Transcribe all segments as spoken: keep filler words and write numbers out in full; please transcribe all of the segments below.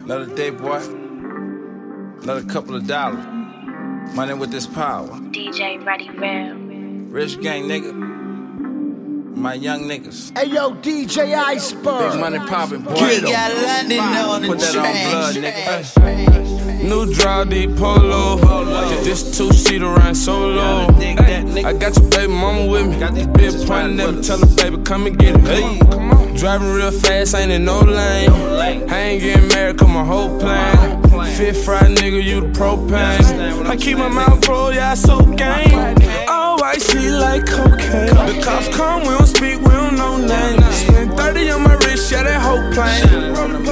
Another day, boy. Another couple of dollars. Money with this power. D J Ready Real. Rich gang nigga. My young niggas. Hey yo, D J Iceberg. Big money poppin', boy. We got London on the Put that track. on blood, nigga. New draw, deep polo. This two-seater run solo. I got your baby mama with me. Got these Big bitches point, trying to never put tell her, baby, come and get it. Hey, come on. Driving real fast, ain't in no lane. I ain't getting married, cause my whole plan. Fit fried nigga, you the propane. I keep my mouth closed, yeah, I so gang. All white, sweet like cocaine. The cops come, we don't speak, we don't know names. Spend thirty on my wrist, yeah, that whole plane.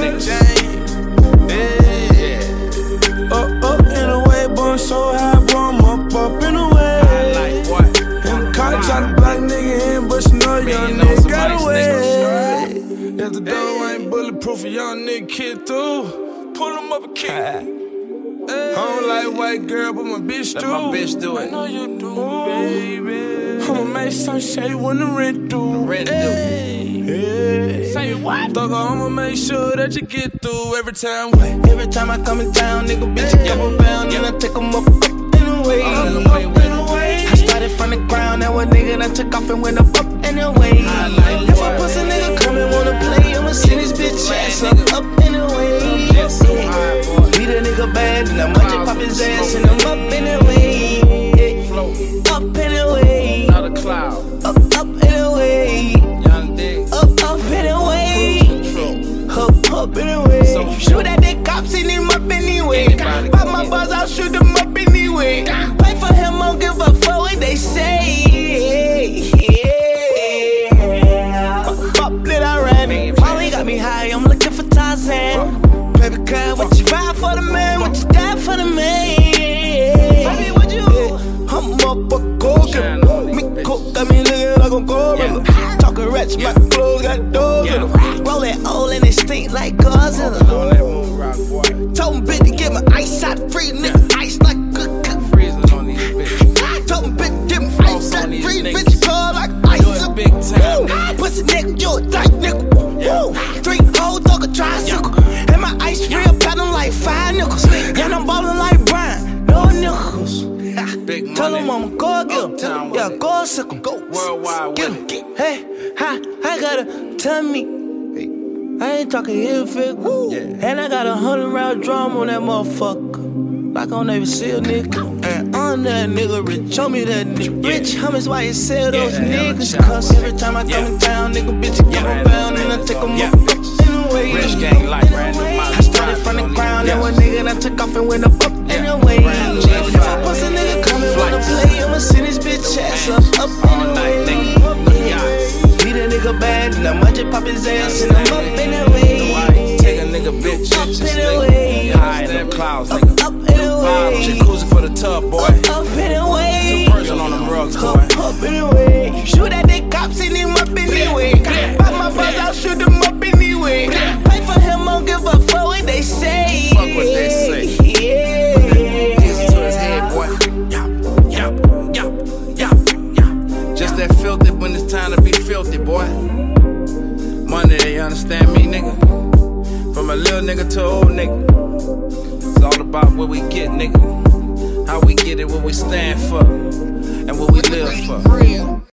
Up, up in a way, but I'm so high, bro, I'm up, up in a way. And the cops shot a black nigga in, but you know young nigga got away. If the door ain't bulletproof, a young nigga kid through, pull him up a kick. I don't like white girl, but my bitch do. Let my bitch do it. I know you do, baby. I'ma make some shade when the rent due. Rent due. Hey. Say what? Thugger, I'ma make sure that you get through every time. Every time I come in town, nigga, bitch, you come around, and I take 'em up, up and away. Up and away, Up and away. I started from the ground, now a nigga that took off and went up, up and away. like If a pussy nigga come and wanna play, I'ma send his bitch ass up, up and away. Beat a nigga bad, and I'm watching pop his ass, and I'm up and away. Up and away. Not a cloud. Up, up and away. Young dick. Up, up and away. Up, up and away. Shoot at the cops and him up anyway. Pop my bars, I'll shoot them up anyway. Play for him, I don't give a fuck what they say. Up that I ran. Molly got me high, I'm looking for Tarzan. Baby girl, what you ride for the man? What you die for the man? Baby, what you? I'm up a Gogan. Me cook got me looking like a gorilla. Talking rats, my clothes got doors in them. Roll that old and it stink like Godzilla. Told him bitch to get my ice out free, nigga. Ice like good cook. Freezing on these bitches. Told him bitch get my ice out free, bitch cold like ice. Big time. Pussy nigga, you a tight nigga. Woo. Three hoes, dog a tricycle. And my ice real platinum like five nickels. And I'm ballin' like Brian, no nickels. Big money. Tell him I'ma go get him. Uptown with Yeah, it. go sick him. Go Worldwide get with him. Hey, hi, I got a tummy. I ain't talking heel fit. Yeah. And I got a hundred round drum on that motherfucker. Like I don't even see a nigga. And on that nigga rich. Show me that nigga rich. How much why you sell those Yeah, niggas? yeah. Cause every time I come Yeah. in town, nigga bitch, you come Yeah. around and I take them Yeah. up, up and away. Rich gang like brand new I started from the ground, and one nigga that took off and went up, up and away. Brand new If I pussy nigga come and wanna play, I'ma send his bitch ass up, up and away. Beat a nigga bad, and I might just pop his ass, and I'm up and away. Take a nigga bitch. Up Just and nigga. away. High in them clouds, Up, nigga. up and away. She cruising for the tub, boy. Up and away. Two person on them rugs, boy. Up, up and away. Shoot at the cops and him up anyway. Pop my buzz, I'll shoot him up anyway. Play for him, I don't give a fuck what they say. Fuck what they say. Yeah. Easy to his head, boy. Yop, yop, yop, yop, yop. Just that filthy when it's time to be filthy, boy. Money, you understand me, nigga? From a little nigga to an old nigga. It's all about what we get, nigga. How we get it, what we stand for, and what we live for.